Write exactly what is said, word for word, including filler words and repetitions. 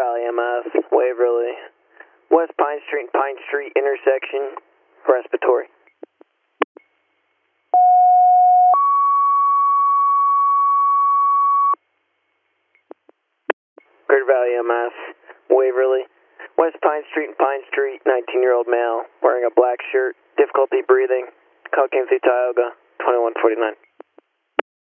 Valley M F, Waverly, West Pine Street and Pine Street intersection, respiratory. Greater Valley M F, Waverly, West Pine Street and Pine Street, nineteen-year-old male, wearing a black shirt, difficulty breathing, cocaine through Tioga, twenty-one forty-nine.